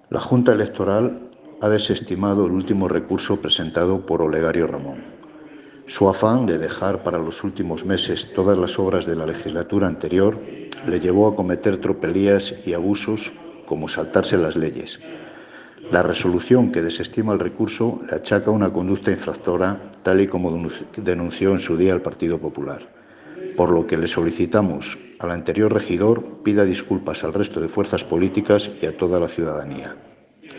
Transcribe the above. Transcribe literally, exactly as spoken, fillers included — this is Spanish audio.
La Junta Electoral ha desestimado el último recurso presentado por Olegario Ramón. Su afán de dejar para los últimos meses todas las obras de la legislatura anterior le llevó a cometer tropelías y abusos como saltarse las leyes. La resolución que desestima el recurso le achaca una conducta infractora, tal y como denunció en su día el Partido Popular, por lo que le solicitamos al anterior regidor pida disculpas al resto de fuerzas políticas y a toda la ciudadanía.